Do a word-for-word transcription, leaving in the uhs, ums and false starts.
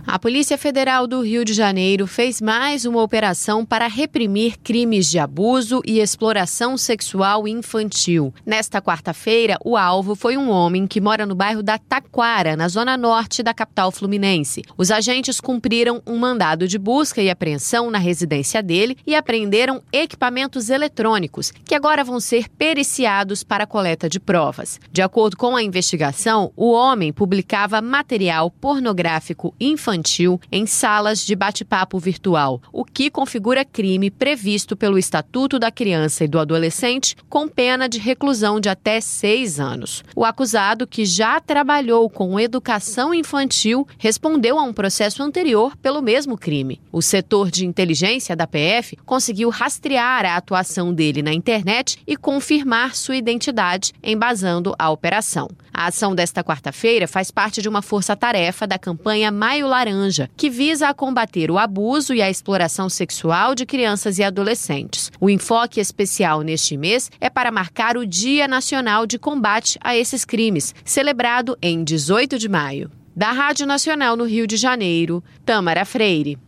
A Polícia Federal do Rio de Janeiro fez mais uma operação para reprimir crimes de abuso e exploração sexual infantil. Nesta quarta-feira, o alvo foi um homem que mora no bairro da Taquara, na zona norte da capital fluminense. Os agentes cumpriram um mandado de busca e apreensão na residência dele e apreenderam equipamentos eletrônicos, que agora vão ser periciados para a coleta de provas. De acordo com a investigação, o homem publicava material pornográfico infantil em salas de bate-papo virtual, o que configura crime previsto pelo Estatuto da Criança e do Adolescente, com pena de reclusão de até seis anos. O acusado, que já trabalhou com educação infantil, respondeu a um processo anterior pelo mesmo crime. O setor de inteligência da P F conseguiu rastrear a atuação dele na internet e confirmar sua identidade, embasando a operação. A ação desta quarta-feira faz parte de uma força-tarefa da campanha Maio Laranja, que visa a combater o abuso e a exploração sexual de crianças e adolescentes. O enfoque especial neste mês é para marcar o Dia Nacional de Combate a esses crimes, celebrado em dezoito de maio. Da Rádio Nacional no Rio de Janeiro, Tâmara Freire.